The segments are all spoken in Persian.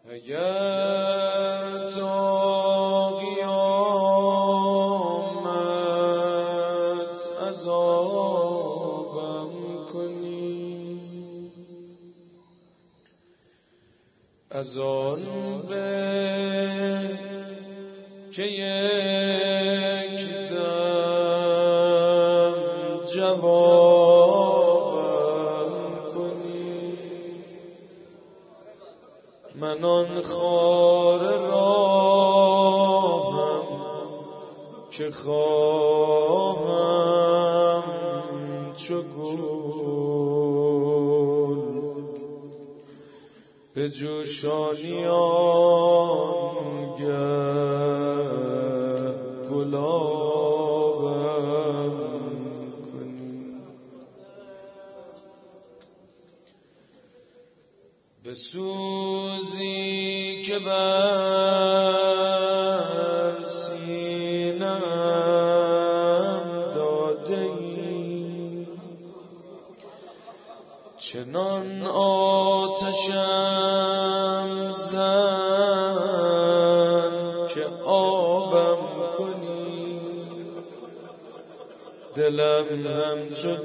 اگر تا قیامت عذابم کنی، از آن به که یک دم جوابم کنی. من آن خار راهم که خواهم چو گل به جوشانی آنگه گلابم کنی. به سوزی که بر سینه‌ام داده ای، چنان آتشم زن که آبم کنی. دلم همچو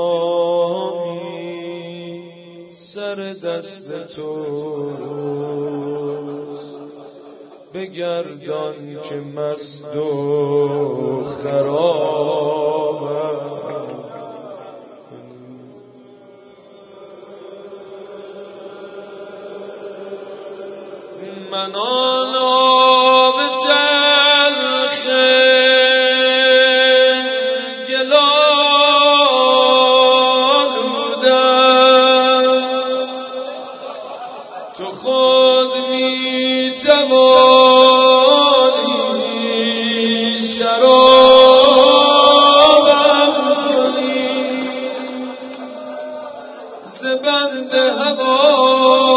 جامی سر دست توست، بگردان که مست و خرابم. من آن آب تلخ گلان بودم، تو خود می توانی شرابم کنی. ز بند هوا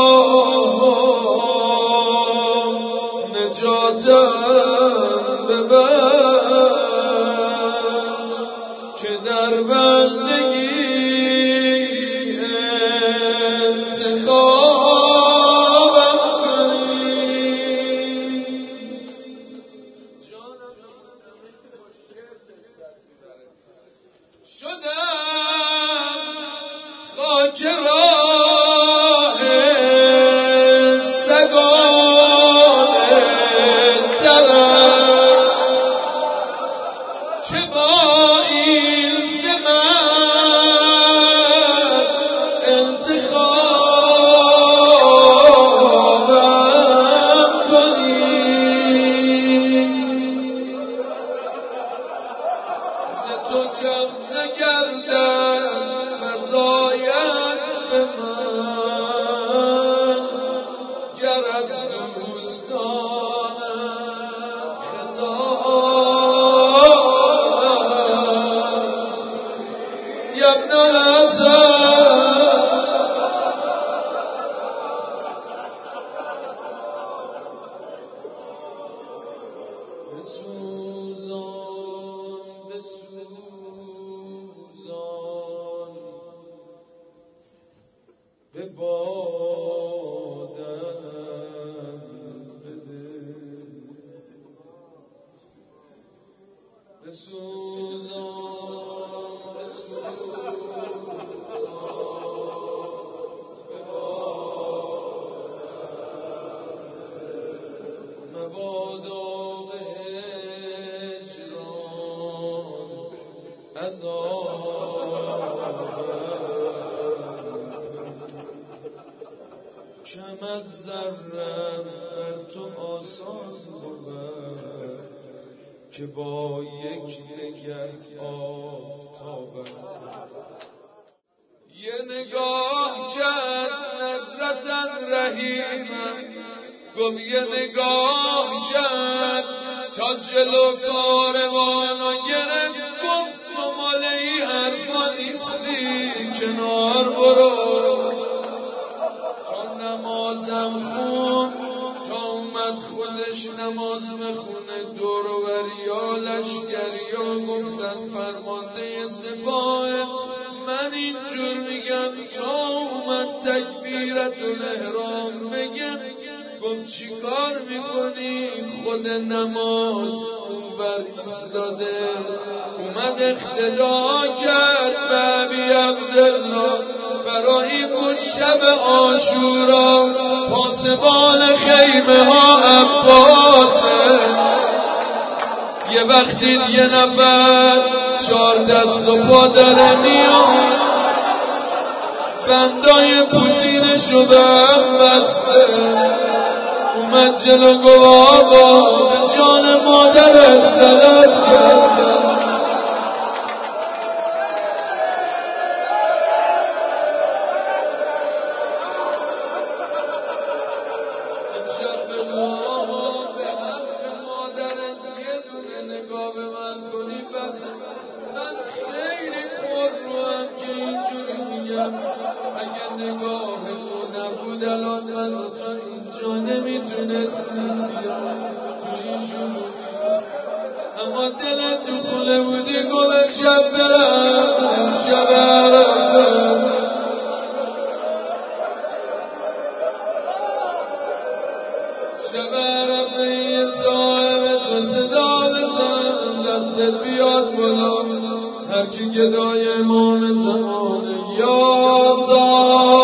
نجاتم ببخش که در بندگی انتخابم کنی. شدم خاک راه سگان چه با این سمت انتخابم کنی. ز تو کم نگردد فزاید به من، گر از دوستانم خطاب ابن الحسن. بسوزان بسوزان به بادم بده، بسوزان بسوزان مبادا به هجران عذابم. کم از ذرم بر تو آسان بود که با یک نگه آفتابم. یه نگاه کرد نظرتن رحیمم، گفت یه نگاه کرد تا جلو کاروانو گرفت، گفت تو مال این حرفا نیستی، کنار برو. تا نمازم خون، تا اومد خودش نماز بخونه، دور و بریا لشگریا گفتن فرمانده سپاه، من اینجور میگم تا اومد تکبیرت الاحرام بگه، گفت چی کار میکنی؟ خود نماز اونور ایستاده اومد اقتدا کرد به ابی عبدالله. برای این بود شب عاشورا پاسبان خیمه ها عباسه. یه وقتی یه نفر 4 دست و پا داره میاد بندای پوتینشو به هم بسته اومد جلو گو آقا به جان مادرت طلب کرده. امشب به آقا به حق مادرت یه دونه نگاه به من کنی بس. من خیلی پر روم که اینجوری میگم اگه نگاهمون نبود الان من تا اینجا نمیتونستیم تو این شروع. اما دلت تو خونه بودی گم شب برم شب عرفه. شب عرفه یه صاحب تو صدا بزن دستت بیاد بالا هر کی گدای امام زمانه یا صاحب